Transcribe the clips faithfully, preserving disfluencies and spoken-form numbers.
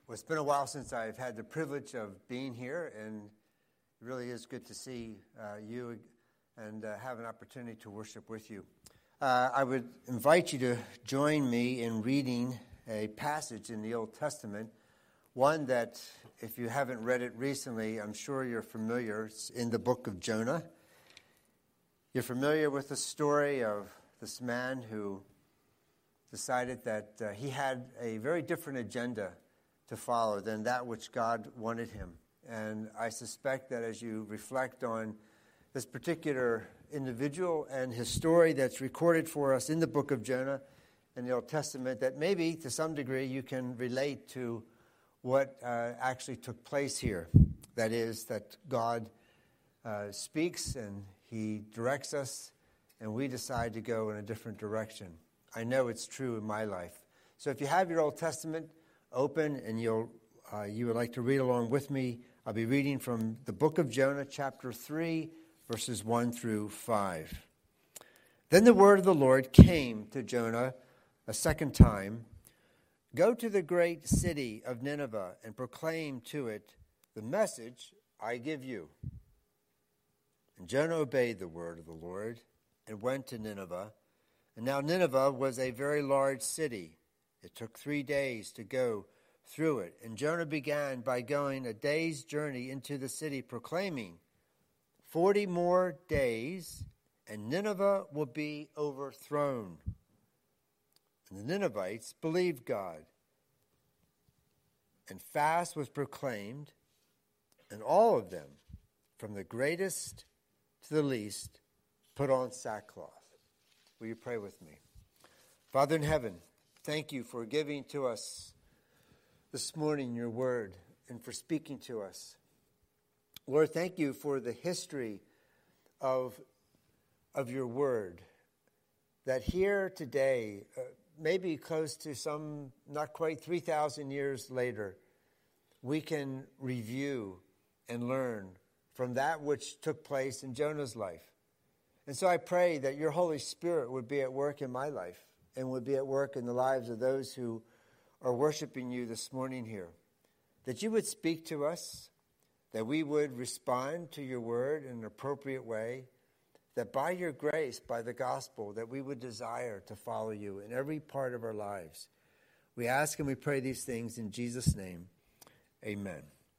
Well, it's been a while since I've had the privilege of being here, and it really is good to see uh, you and uh, have an opportunity to worship with you. Uh, I would invite you to join me in reading a passage in the Old Testament, one that, if you haven't read it recently, I'm sure you're familiar. It's in the book of Jonah. You're familiar with the story of this man who decided that uh, he had a very different agenda to follow than that which God wanted him. And I suspect that as you reflect on this particular individual and his story that's recorded for us in the book of Jonah in the Old Testament, that maybe to some degree you can relate to what uh, actually took place here. That is, that God uh, speaks and he directs us, and we decide to go in a different direction. I know it's true in my life. So if you have your Old Testament open and you'll uh, you would like to read along with me, I'll be reading from the book of Jonah, chapter three, verses one through five. Then the word of the Lord came to Jonah a second time. Go to the great city of Nineveh and proclaim to it the message I give you. And Jonah obeyed the word of the Lord and went to Nineveh. And now Nineveh was a very large city. It took three days to go through it. And Jonah began by going a day's journey into the city, proclaiming, Forty more days, and Nineveh will be overthrown. And the Ninevites believed God. And fast was proclaimed, and all of them, from the greatest to the least, put on sackcloth. Will you pray with me? Father in heaven, thank you for giving to us this morning your word and for speaking to us. Lord, thank you for the history of, of your word, that here today, uh, maybe close to some, not quite three thousand years later, we can review and learn from that which took place in Jonah's life. And so I pray that your Holy Spirit would be at work in my life and would be at work in the lives of those who are worshiping you this morning here. That you would speak to us, that we would respond to your word in an appropriate way, that by your grace, by the gospel, that we would desire to follow you in every part of our lives. We ask and we pray these things in Jesus' name. Amen.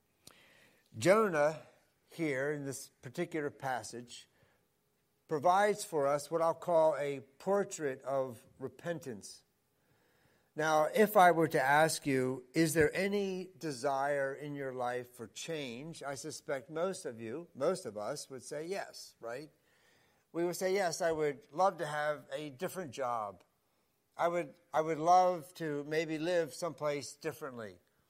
Jonah, here in this particular passage, provides for us what I'll call a portrait of repentance. Now, if I were to ask you, is there any desire in your life for change? I suspect most of you, most of us would say yes, right? We would say, yes, I would love to have a different job. I would, I would love to maybe live someplace differently.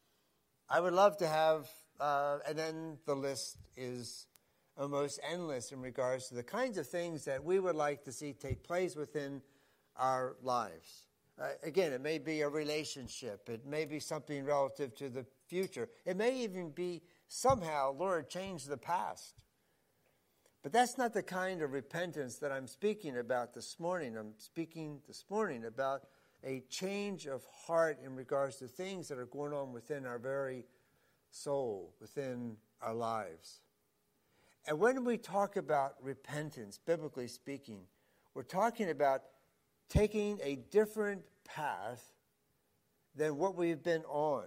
I would love to have, uh, and then the list is almost endless in regards to the kinds of things that we would like to see take place within our lives. Uh, again, it may be a relationship. It may be something relative to the future. It may even be somehow, Lord, change the past. But that's not the kind of repentance that I'm speaking about this morning. I'm speaking this morning about a change of heart in regards to things that are going on within our very soul, within our lives. And when we talk about repentance, biblically speaking, we're talking about taking a different path than what we've been on.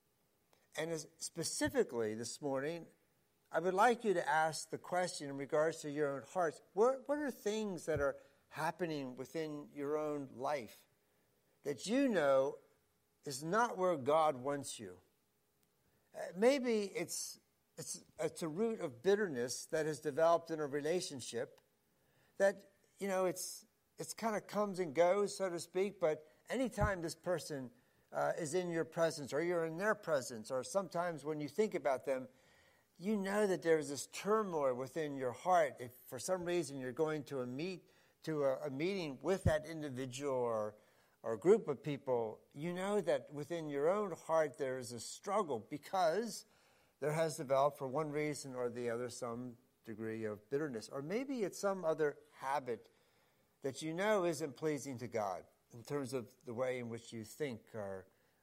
And as specifically this morning, I would like you to ask the question in regards to your own hearts. What, what are things that are happening within your own life that you know is not where God wants you? Uh, maybe it's It's, it's a root of bitterness that has developed in a relationship that, you know, it's it's kind of comes and goes, so to speak, but anytime this person uh, is in your presence or you're in their presence, or sometimes when you think about them, you know that there's this turmoil within your heart. If for some reason you're going to a meet to a, a meeting with that individual or or group of people, you know that within your own heart there is a struggle because there has developed, for one reason or the other, some degree of bitterness. Or maybe it's some other habit that you know isn't pleasing to God in terms of the way in which you think or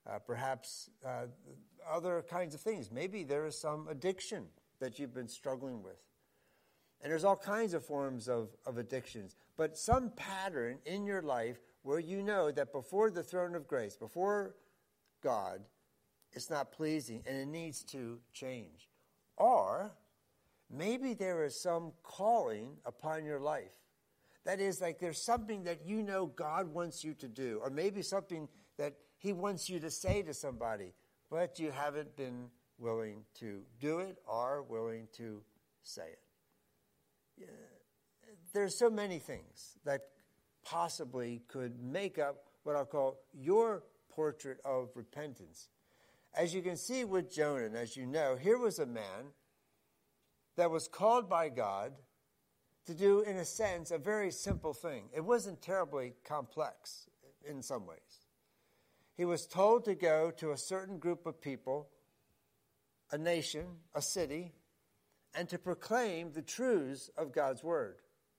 uh, perhaps uh, other kinds of things. Maybe there is some addiction that you've been struggling with. And there's all kinds of forms of, of addictions. But some pattern in your life where you know that before the throne of grace, before God, it's not pleasing and it needs to change. Or maybe there is some calling upon your life. That is, like there's something that you know God wants you to do, or maybe something that he wants you to say to somebody, but you haven't been willing to do it or willing to say it. Yeah. There's so many things that possibly could make up what I'll call your portrait of repentance. As you can see with Jonah, and as you know, here was a man that was called by God to do, in a sense, a very simple thing. It wasn't terribly complex in some ways. He was told to go to a certain group of people, a nation, a city, and to proclaim the truths of God's word.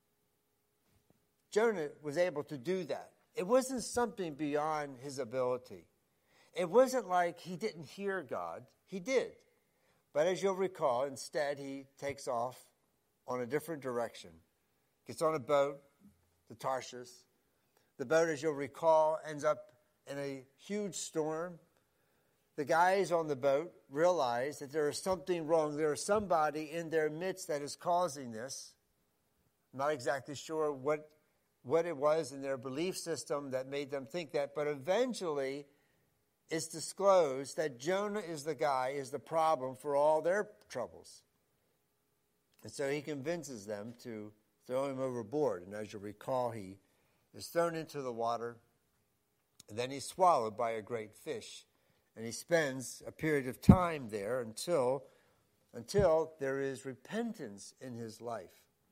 Jonah was able to do that. It wasn't something beyond his ability. It wasn't like he didn't hear God. He did. But as you'll recall, instead he takes off on a different direction. Gets on a boat to Tarshish. The boat, as you'll recall, ends up in a huge storm. The guys on the boat realize that there is something wrong. There is somebody in their midst that is causing this. I'm not exactly sure what, what it was in their belief system that made them think that, but eventually it's disclosed that Jonah is the guy, is the problem for all their troubles. And so he convinces them to throw him overboard. And as you recall, he is thrown into the water, and then he's swallowed by a great fish. And he spends a period of time there until, until there is repentance in his life.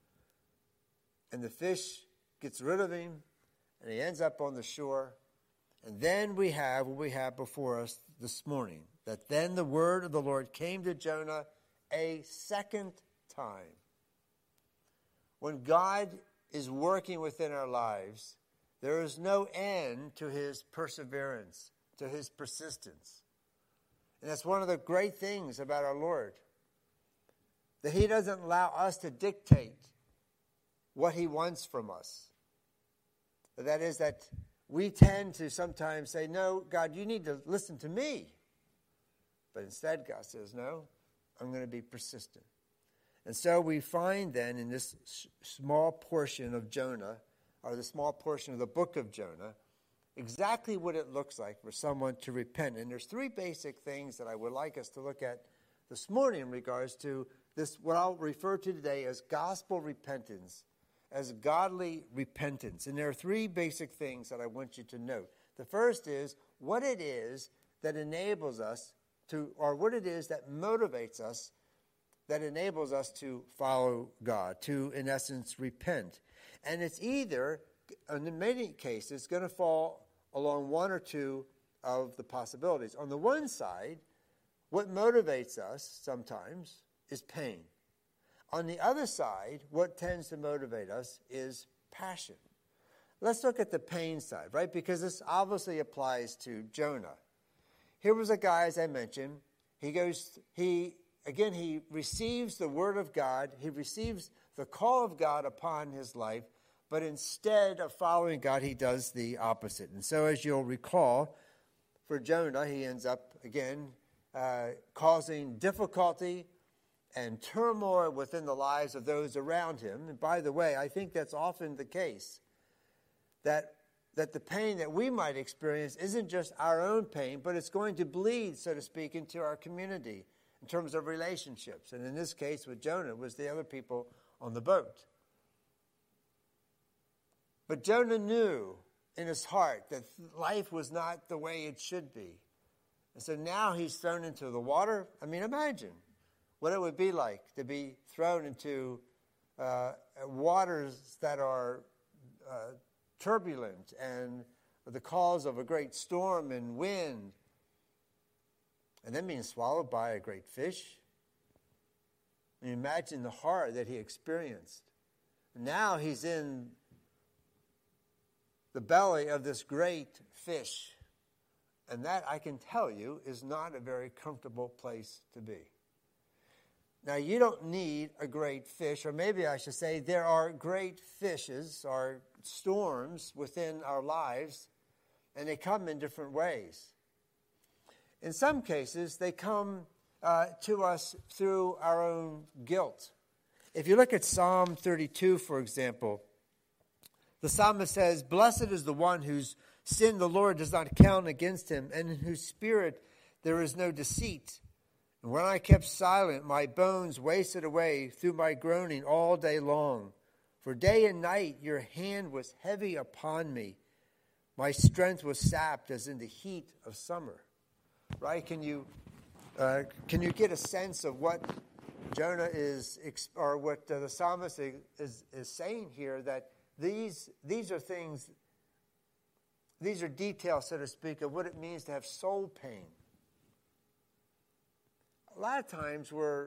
And the fish gets rid of him, and he ends up on the shore. And then we have what we have before us this morning, that then the word of the Lord came to Jonah a second time. When God is working within our lives, there is no end to his perseverance, to his persistence. And that's one of the great things about our Lord, that he doesn't allow us to dictate what he wants from us. That is, that we tend to sometimes say, no, God, you need to listen to me. But instead, God says, no, I'm going to be persistent. And so we find then in this small portion of Jonah, or the small portion of the book of Jonah, exactly what it looks like for someone to repent. And there's three basic things that I would like us to look at this morning in regards to this, what I'll refer to today as gospel repentance, as godly repentance. And there are three basic things that I want you to note. The first is what it is that enables us to, or what it is that motivates us, that enables us to follow God, to, in essence, repent. And it's either, in many cases, going to fall along one or two of the possibilities. On the one side, what motivates us sometimes is pain. On the other side, what tends to motivate us is passion. Let's look at the pain side, right? Because this obviously applies to Jonah. Here was a guy, as I mentioned, he goes, he, again, he receives the word of God, he receives the call of God upon his life, but instead of following God, he does the opposite. And so as you'll recall, for Jonah, he ends up, again, uh, causing difficulty and turmoil within the lives of those around him. And by the way, I think that's often the case, that, that the pain that we might experience isn't just our own pain, but it's going to bleed, so to speak, into our community in terms of relationships. And in this case with Jonah, it was the other people on the boat. But Jonah knew in his heart that life was not the way it should be. And so now he's thrown into the water. I mean, imagine what it would be like to be thrown into uh, waters that are uh, turbulent and the cause of a great storm and wind, and then being swallowed by a great fish. I mean, imagine the horror that he experienced. Now he's in the belly of this great fish, And that, I can tell you, is not a very comfortable place to be. Now, you don't need a great fish, or maybe I should say there are great fishes or storms within our lives, and they come in different ways. In some cases, they come uh, to us through our own guilt. If you look at Psalm thirty-two, for example, the psalmist says, "Blessed is the one whose sin the Lord does not count against him, and in whose spirit there is no deceit. And when I kept silent, my bones wasted away through my groaning all day long. For day and night your hand was heavy upon me. My strength was sapped as in the heat of summer." Right? Can you uh, can you get a sense of what Jonah is, or what uh, the psalmist is, is saying here? That these these are things, these are details, so to speak, of what it means to have soul pain. A lot of times we're,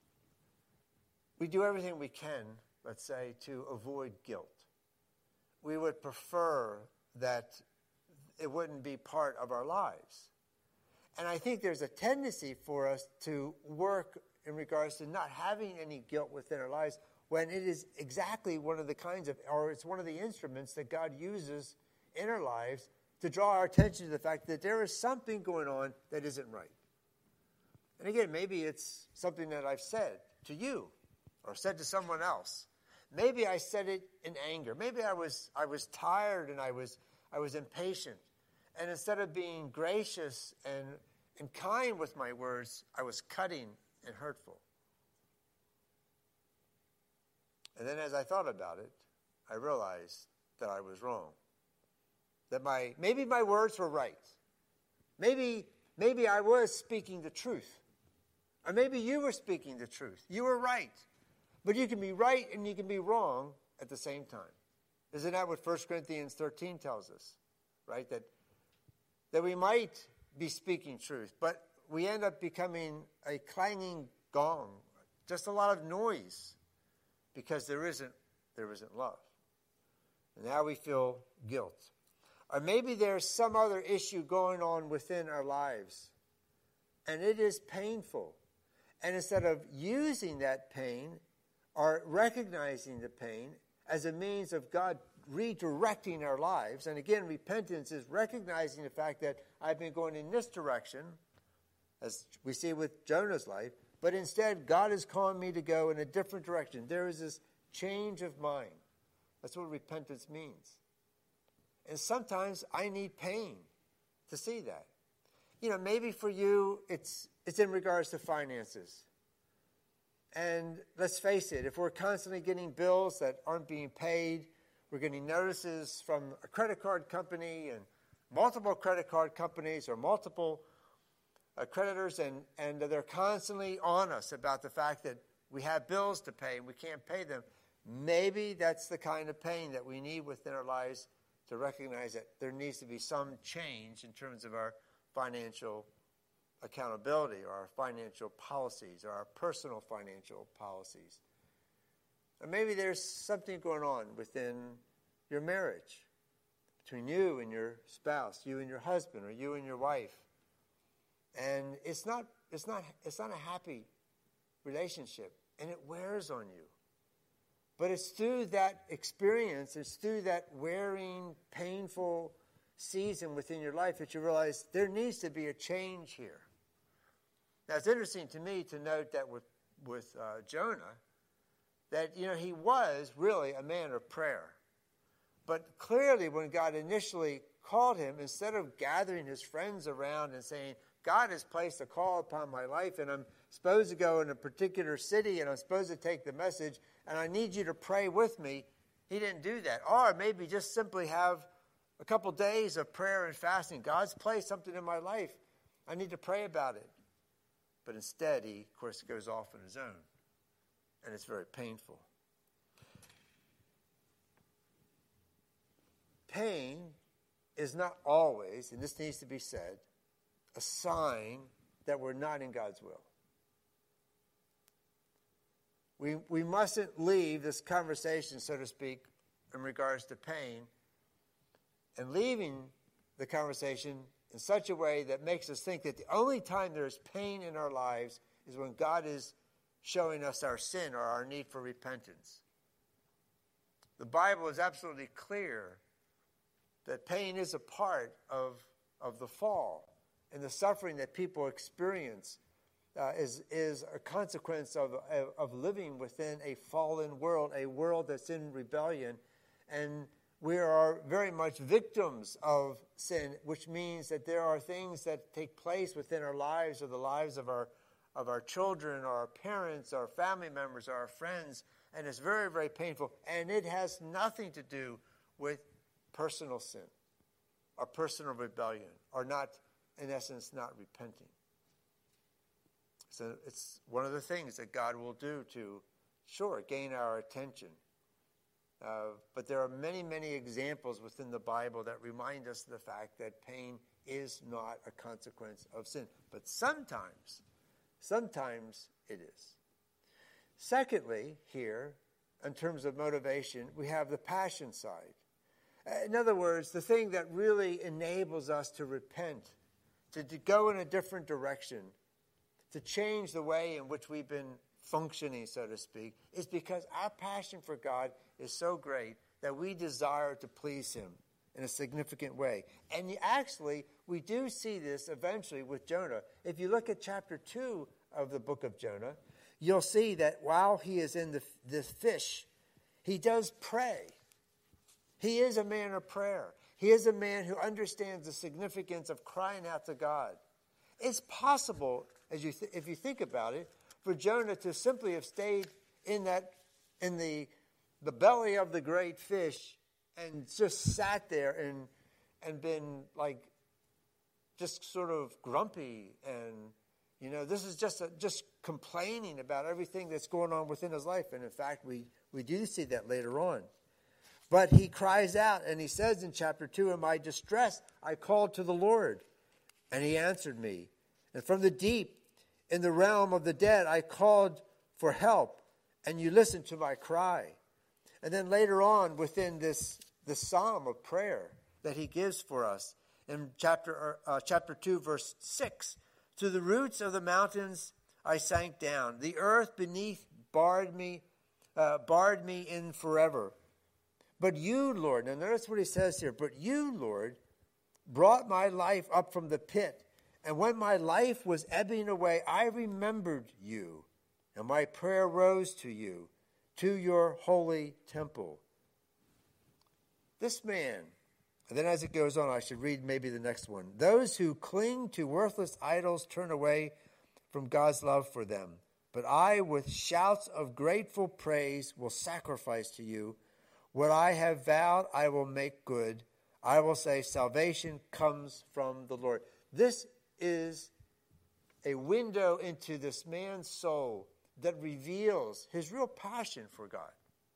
we do everything we can, let's say, to avoid guilt. We would prefer that it wouldn't be part of our lives. And I think there's a tendency for us to work in regards to not having any guilt within our lives when it is exactly one of the kinds of, or it's one of the instruments that God uses in our lives to draw our attention to the fact that there is something going on that isn't right. And again, maybe it's something that I've said to you or said to someone else. Maybe I said it in anger. Maybe I was I was tired and I was I was impatient. And instead of being gracious and, and kind with my words, I was cutting and hurtful. And then as I thought about it, I realized that I was wrong. That my maybe my words were right. Maybe maybe I was speaking the truth. Or maybe you were speaking the truth. You were right. But you can be right and you can be wrong at the same time. Isn't that what First Corinthians thirteen tells us? Right? That, that we might be speaking truth, but we end up becoming a clanging gong. Just a lot of noise. Because there isn't, there isn't love. And now we feel guilt. Or maybe there's some other issue going on within our lives. And it is painful. And instead of using that pain or recognizing the pain as a means of God redirecting our lives, and again, repentance is recognizing the fact that I've been going in this direction, as we see with Jonah's life, but instead God is calling me to go in a different direction. There is this change of mind. That's what repentance means. And sometimes I need pain to see that. You know, maybe for you, it's it's in regards to finances. And let's face it, if we're constantly getting bills that aren't being paid, we're getting notices from a credit card company and multiple credit card companies or multiple uh, creditors, and, and they're constantly on us about the fact that we have bills to pay and we can't pay them. Maybe that's the kind of pain that we need within our lives to recognize that there needs to be some change in terms of our financial accountability or our financial policies or our personal financial policies. Or maybe there's something going on within your marriage, between you and your spouse, you and your husband, or you and your wife. And it's not it's not it's not a happy relationship, and it wears on you. But it's through that experience, it's through that wearing, painful season within your life that you realize there needs to be a change here. Now, it's interesting to me to note that with, with uh, Jonah, that, you know, he was really a man of prayer. But clearly when God initially called him, instead of gathering his friends around and saying, God has placed a call upon my life and I'm supposed to go in a particular city and I'm supposed to take the message and I need you to pray with me, he didn't do that. Or maybe just simply have a couple days of prayer and fasting. God's placed something in my life. I need to pray about it. But instead, he, of course, goes off on his own. And it's very painful. Pain is not always, and this needs to be said, a sign that we're not in God's will. We, we mustn't leave this conversation, so to speak, in regards to pain, and leaving the conversation in such a way that makes us think that the only time there's pain in our lives is when God is showing us our sin or our need for repentance. The Bible is absolutely clear that pain is a part of, of the fall, and the suffering that people experience uh, is, is a consequence of, of, of living within a fallen world, a world that's in rebellion, and we are very much victims of sin, which means that there are things that take place within our lives or the lives of our of our children or our parents, our family members, or our friends, and it's very, very painful. And it has nothing to do with personal sin or personal rebellion or not, in essence, not repenting. So it's one of the things that God will do to, sure, gain our attention. Uh, but there are many, many examples within the Bible that remind us of the fact that pain is not a consequence of sin. But sometimes, sometimes it is. Secondly, here, in terms of motivation, we have the passion side. In other words, the thing that really enables us to repent, to, to go in a different direction, to change the way in which we've been functioning, so to speak, is because our passion for God is so great that we desire to please him in a significant way. And actually, we do see this eventually with Jonah. If you look at chapter two of the book of Jonah, you'll see that while he is in the, the fish, he does pray. He is a man of prayer. He is a man who understands the significance of crying out to God. It's possible, as you th- if you think about it, for Jonah to simply have stayed in that in the the belly of the great fish and just sat there and and been like just sort of grumpy and you know this is just a, just complaining about everything that's going on within his life. And in fact, we we do see that later on. But he cries out and he says in chapter two, "In my distress I called to the Lord, and he answered me. And from the deep, in the realm of the dead, I called for help, and you listened to my cry." And then later on, within this, this psalm of prayer that he gives for us, in chapter uh, chapter two, verse six, "To the roots of the mountains I sank down. The earth beneath barred me, uh, barred me in forever. But you, Lord," now notice what he says here, "but you, Lord, brought my life up from the pit. And when my life was ebbing away, I remembered you, and my prayer rose to you, to your holy temple." This man, and then as it goes on, I should read maybe the next one. "Those who cling to worthless idols turn away from God's love for them. But I, with shouts of grateful praise, will sacrifice to you. What I have vowed, I will make good. I will say, salvation comes from the Lord." This is a window into this man's soul that reveals his real passion for God.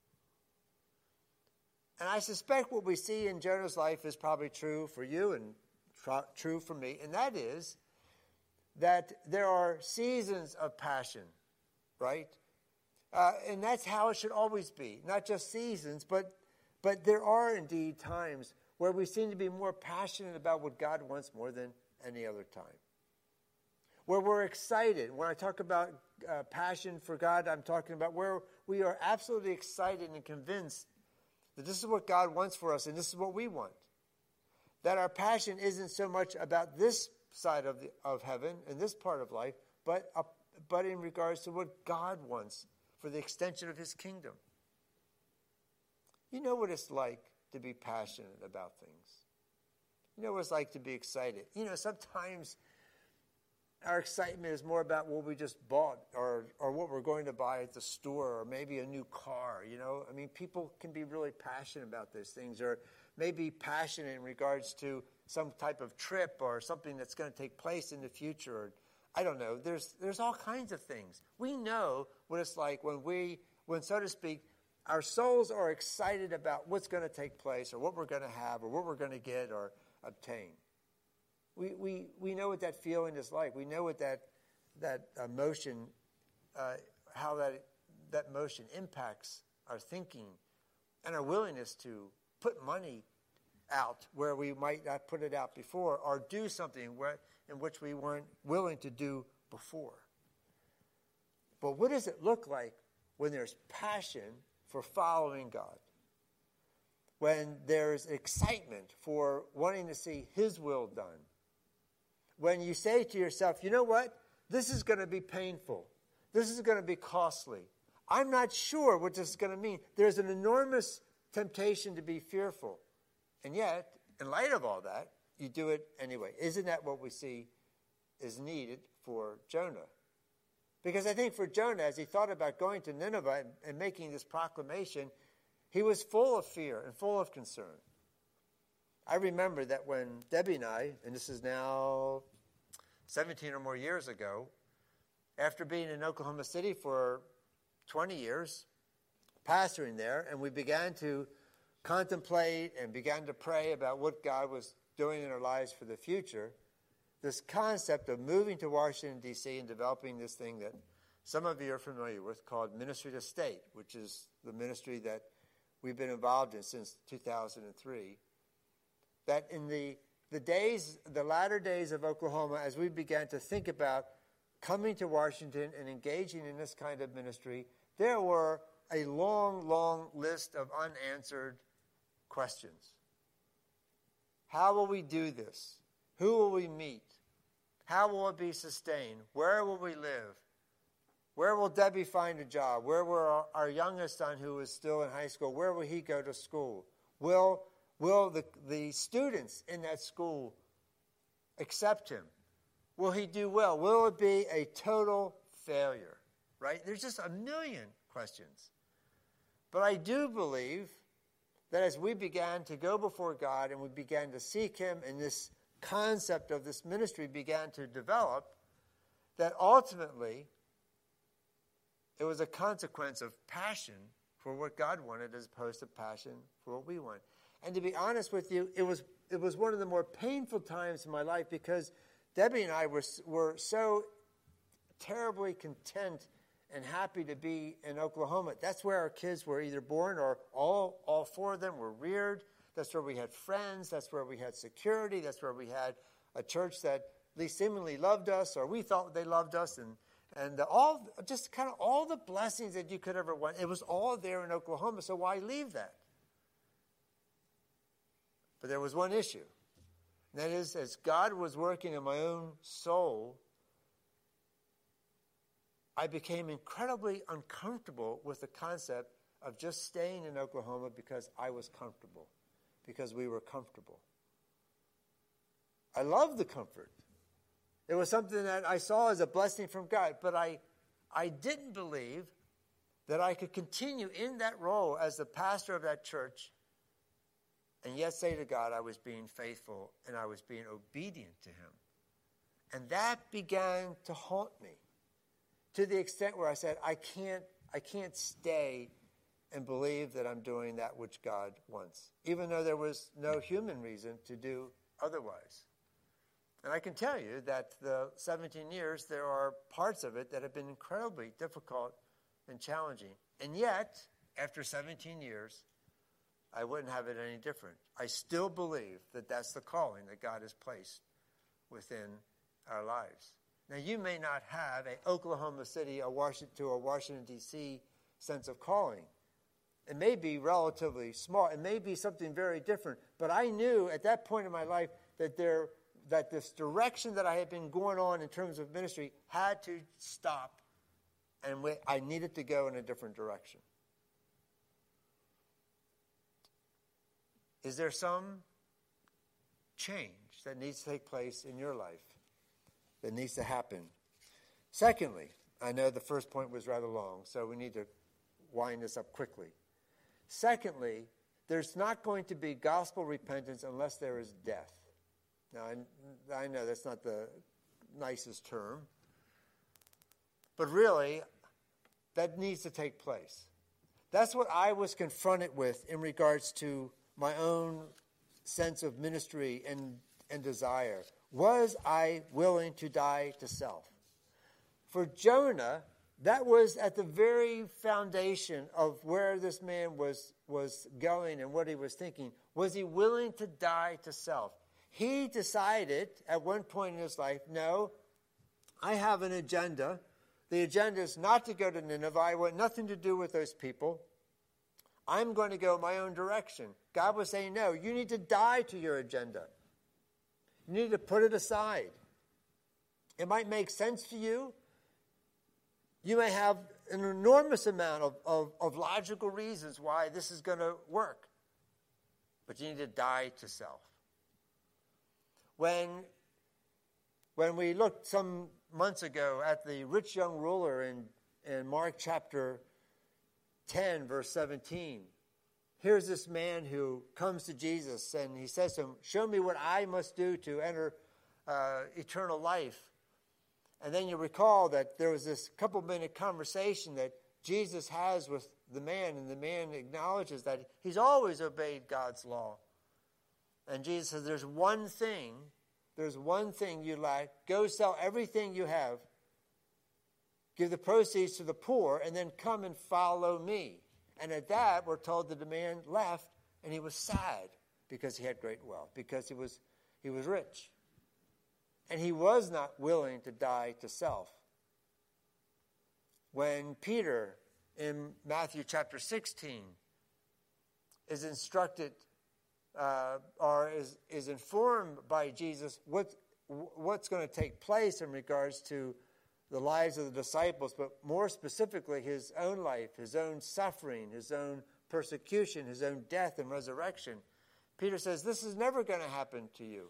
And I suspect what we see in Jonah's life is probably true for you and tr- true for me, and that is that there are seasons of passion, right? Uh, and that's how it should always be. Not just seasons, but but there are indeed times where we seem to be more passionate about what God wants more than any other time. Where we're excited. When I talk about uh, passion for God, I'm talking about where we are absolutely excited and convinced that this is what God wants for us and this is what we want. That our passion isn't so much about this side of the, of heaven and this part of life, but uh, but in regards to what God wants for the extension of his kingdom. You know what it's like to be passionate about things. You know what it's like to be excited. You know, sometimes our excitement is more about what we just bought or or what we're going to buy at the store or maybe a new car, you know. I mean, people can be really passionate about those things or maybe passionate in regards to some type of trip or something that's going to take place in the future. Or, I don't know. There's there's all kinds of things. We know what it's like when we, when so to speak, our souls are excited about what's going to take place or what we're going to have or what we're going to get or obtain. We we we know what that feeling is like. We know what that that emotion, uh, how that that motion impacts our thinking and our willingness to put money out where we might not put it out before, or do something where, in which we weren't willing to do before. But what does it look like when there's passion for following God? When there's excitement for wanting to see His will done? When you say to yourself, you know what? This is going to be painful. This is going to be costly. I'm not sure what this is going to mean. There's an enormous temptation to be fearful. And yet, in light of all that, you do it anyway. Isn't that what we see is needed for Jonah? Because I think for Jonah, as he thought about going to Nineveh and, and making this proclamation, he was full of fear and full of concern. I remember that when Debbie and I, and this is now seventeen or more years ago, after being in Oklahoma City for twenty years, pastoring there, and we began to contemplate and began to pray about what God was doing in our lives for the future, this concept of moving to Washington, D C and developing this thing that some of you are familiar with called Ministry to State, which is the ministry that we've been involved in since two thousand three, that in the, the days, the latter days of Oklahoma, as we began to think about coming to Washington and engaging in this kind of ministry, there were a long, long list of unanswered questions. How will we do this? Who will we meet? How will it be sustained? Where will we live? Where will Debbie find a job? Where will our, our youngest son, who is still in high school, where will he go to school? Will, will the, the students in that school accept him? Will he do well? Will it be a total failure? Right? There's just a million questions. But I do believe that as we began to go before God and we began to seek Him and this concept of this ministry began to develop, that ultimately it was a consequence of passion for what God wanted as opposed to passion for what we want. And to be honest with you, it was it was one of the more painful times in my life because Debbie and I were were so terribly content and happy to be in Oklahoma. That's where our kids were either born or all, all four of them were reared. That's where we had friends. That's where we had security. That's where we had a church that at least seemingly loved us, or we thought they loved us. And, and all, just kind of all the blessings that you could ever want. It was all there in Oklahoma, so why leave that? But there was one issue. And that is, as God was working in my own soul, I became incredibly uncomfortable with the concept of just staying in Oklahoma because I was comfortable, because we were comfortable. I loved the comfort. It was something that I saw as a blessing from God, but I, I didn't believe that I could continue in that role as the pastor of that church and yet say to God I was being faithful and I was being obedient to Him. And that began to haunt me, to the extent where I said, I can't, I can't stay and believe that I'm doing that which God wants, even though there was no human reason to do otherwise. And I can tell you that the seventeen years, there are parts of it that have been incredibly difficult and challenging. And yet, after seventeen years, I wouldn't have it any different. I still believe that that's the calling that God has placed within our lives. Now, you may not have a Oklahoma City or Washington, to a Washington, D C sense of calling. It may be relatively small. It may be something very different. But I knew at that point in my life that there, that this direction that I had been going on in terms of ministry had to stop, and I needed to go in a different direction. Is there some change that needs to take place in your life, that needs to happen? Secondly, I know the first point was rather long, so we need to wind this up quickly. Secondly, there's not going to be gospel repentance unless there is death. Now, I, I know that's not the nicest term, but really, that needs to take place. That's what I was confronted with in regards to my own sense of ministry and, and desire. Was I willing to die to self? For Jonah, that was at the very foundation of where this man was, was going and what he was thinking. Was he willing to die to self? He decided at one point in his life, no, I have an agenda. The agenda is not to go to Nineveh. I want nothing to do with those people. I'm going to go my own direction. God was saying, no, you need to die to your agenda. You need to put it aside. It might make sense to you. You may have an enormous amount of, of, of logical reasons why this is going to work. But you need to die to self. When, when we looked some months ago at the rich young ruler in, in Mark chapter ten, verse seventeen, here's this man who comes to Jesus and he says to him, show me what I must do to enter uh, eternal life. And then you recall that there was this couple minute conversation that Jesus has with the man, and the man acknowledges that he's always obeyed God's law. And Jesus says, there's one thing, there's one thing you lack. Go sell everything you have, give the proceeds to the poor, and then come and follow me. And at that, we're told that the man left, and he was sad because he had great wealth, because he was he was rich. And he was not willing to die to self. When Peter, in Matthew chapter sixteen, is instructed uh, or is, is informed by Jesus what, what's going to take place in regards to the lives of the disciples, but more specifically his own life, his own suffering, his own persecution, his own death and resurrection, Peter says, this is never going to happen to you.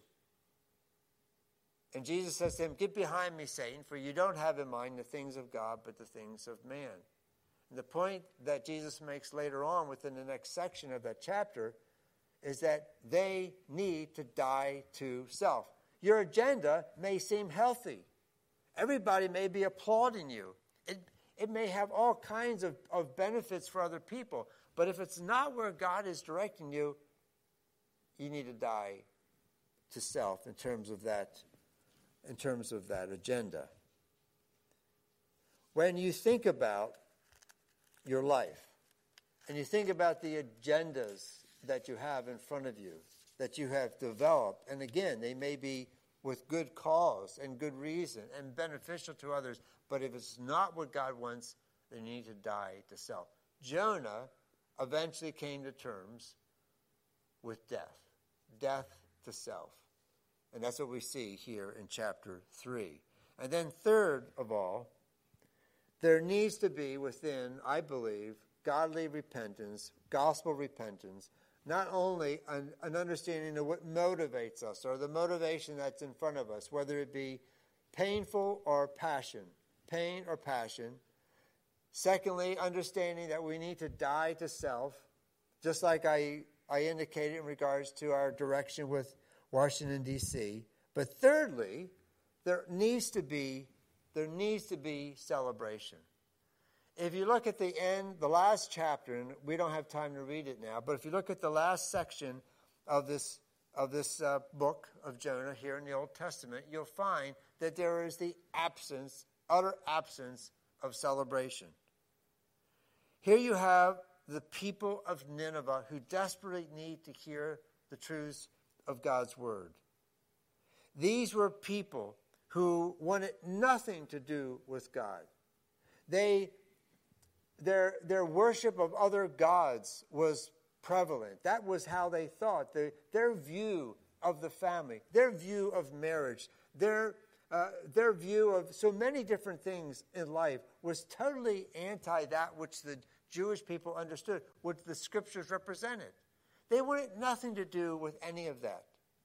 And Jesus says to him, get behind me, Satan, for you don't have in mind the things of God, but the things of man. And the point that Jesus makes later on within the next section of that chapter is that they need to die to self. Your agenda may seem healthy. Everybody may be applauding you. It, it may have all kinds of, of benefits for other people. But if it's not where God is directing you, you need to die to self in terms of that in terms of that agenda. When you think about your life and you think about the agendas that you have in front of you, that you have developed, and again, they may be with good cause and good reason and beneficial to others, but if it's not what God wants, then you need to die to self. Jonah eventually came to terms with death, death to self. And that's what we see here in chapter three. And then third of all, there needs to be within, I believe, godly repentance, gospel repentance, not only an, an understanding of what motivates us or the motivation that's in front of us, whether it be painful or passion, pain or passion. Secondly, understanding that we need to die to self, just like I, I indicated in regards to our direction with Washington, D C But thirdly, there needs to be there needs to be celebration. If you look at the end, the last chapter, and we don't have time to read it now, but if you look at the last section of this of this uh, book of Jonah here in the Old Testament, you'll find that there is the absence, utter absence of celebration. Here you have the people of Nineveh who desperately need to hear the truths of God's word. These were people who wanted nothing to do with God. They, their, their worship of other gods was prevalent. That was how they thought. Their, their view of the family, their view of marriage, their, uh, their view of so many different things in life was totally anti that which the Jewish people understood, what the scriptures represented. They wanted nothing to do with any of that.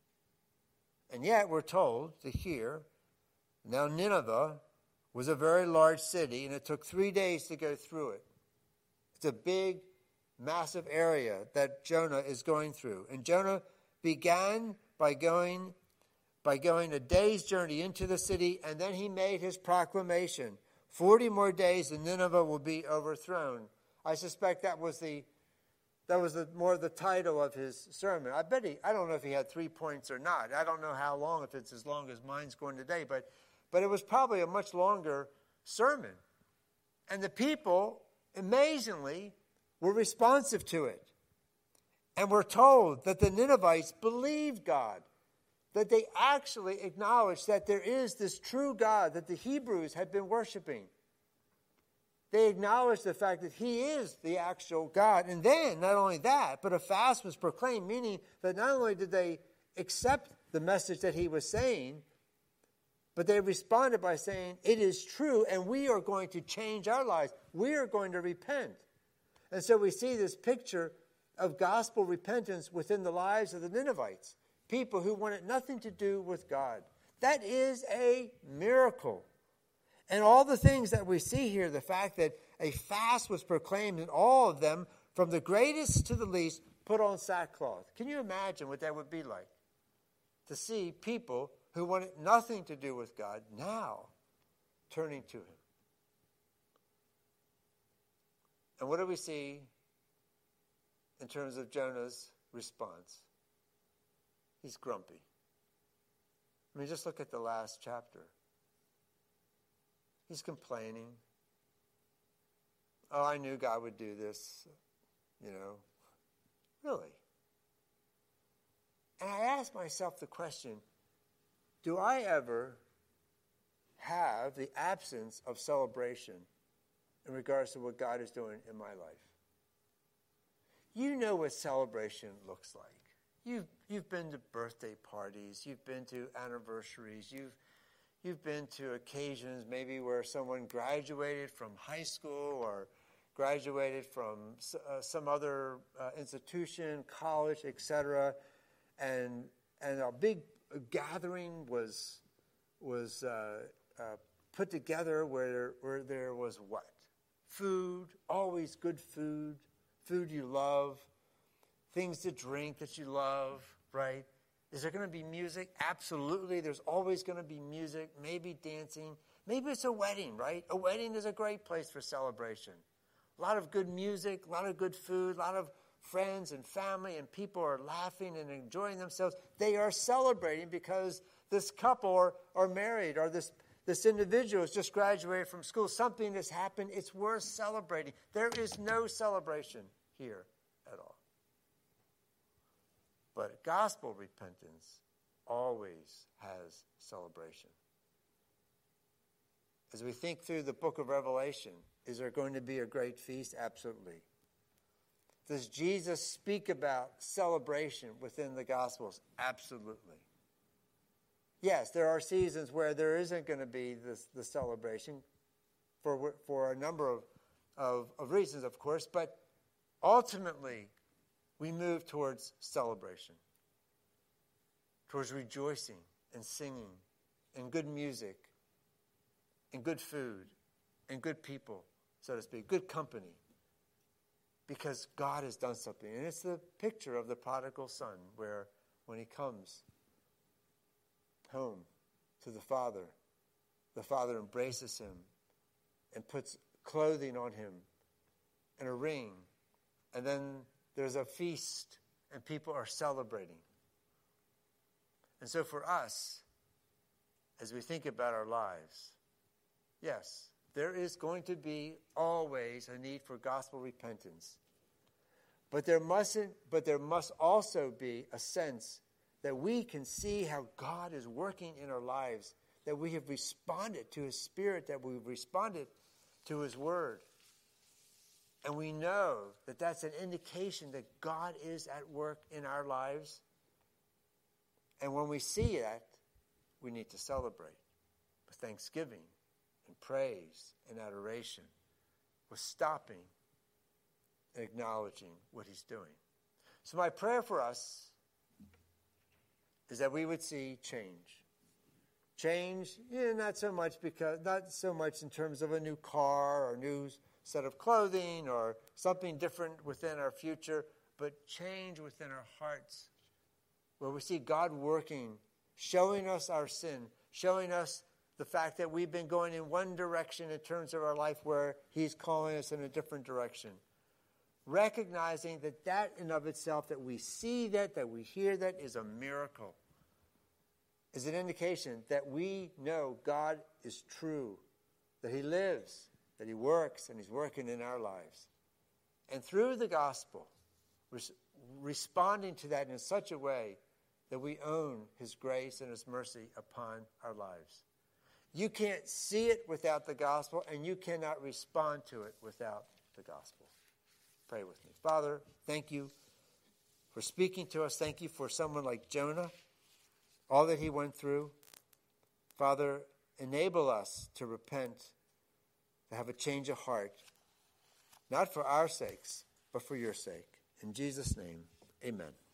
And yet we're told to hear, now Nineveh was a very large city, and it took three days to go through it. It's a big, massive area that Jonah is going through. And Jonah began by going, by going a day's journey into the city, and then he made his proclamation. Forty more days and Nineveh will be overthrown. I suspect that was the That was the, more the title of his sermon. I bet he, I don't know if he had three points or not. I don't know how long, if it's as long as mine's going today, but, but it was probably a much longer sermon. And the people, amazingly, were responsive to it. And we're told that the Ninevites believed God, that they actually acknowledged that there is this true God that the Hebrews had been worshiping. They acknowledged the fact that he is the actual God. And then, not only that, but a fast was proclaimed, meaning that not only did they accept the message that he was saying, but they responded by saying, it is true, and we are going to change our lives. We are going to repent. And so we see this picture of gospel repentance within the lives of the Ninevites, people who wanted nothing to do with God. That is a miracle. And all the things that we see here, the fact that a fast was proclaimed and all of them, from the greatest to the least, put on sackcloth. Can you imagine what that would be like? To see people who wanted nothing to do with God now turning to him. And what do we see in terms of Jonah's response? He's grumpy. I mean, just look at the last chapter. He's complaining. Oh, I knew God would do this. You know, really. And I ask myself the question, do I ever have the absence of celebration in regards to what God is doing in my life? You know what celebration looks like. You've, you've been to birthday parties. You've been to anniversaries. You've You've been to occasions maybe where someone graduated from high school or graduated from uh, some other uh, institution, college, et cetera, and and a big gathering was was uh, uh, put together where where there was what? Food, always good food, food you love, things to drink that you love, right? Is there going to be music? Absolutely. There's always going to be music, maybe dancing. Maybe it's a wedding, right? A wedding is a great place for celebration. A lot of good music, a lot of good food, a lot of friends and family, and people are laughing and enjoying themselves. They are celebrating because this couple are, are married, or this, this individual has just graduated from school. Something has happened. It's worth celebrating. There is no celebration here at all. But gospel repentance always has celebration. As we think through the book of Revelation, is there going to be a great feast? Absolutely. Does Jesus speak about celebration within the Gospels? Absolutely. Yes, there are seasons where there isn't going to be this, the celebration for, for a number of, of, of reasons, of course, but ultimately, we move towards celebration, towards rejoicing and singing and good music and good food and good people, so to speak, good company, because God has done something. And it's the picture of the prodigal son, where when he comes home to the Father, the Father embraces him and puts clothing on him and a ring, and then there's a feast, and people are celebrating. And so for us, as we think about our lives, yes, there is going to be always a need for gospel repentance. But there mustn't, but there must also be a sense that we can see how God is working in our lives, that we have responded to his Spirit, that we've responded to his word. And we know that that's an indication that God is at work in our lives. And when we see that, we need to celebrate with thanksgiving and praise and adoration, with stopping and acknowledging what he's doing. So my prayer for us is that we would see change. Change, yeah, not so much because not so much in terms of a new car or new set of clothing or something different within our future, but change within our hearts, where we see God working, showing us our sin, showing us the fact that we've been going in one direction in terms of our life, where he's calling us in a different direction. Recognizing that that in of itself, that we see that, that we hear that, is a miracle. Is an indication that we know God is true, that he lives, that he works and he's working in our lives. And through the gospel, res- responding to that in such a way that we own his grace and his mercy upon our lives. You can't see it without the gospel, and you cannot respond to it without the gospel. Pray with me. Father, thank you for speaking to us. Thank you for someone like Jonah, all that he went through. Father, enable us to repent, to have a change of heart, not for our sakes, but for your sake. In Jesus' name, amen.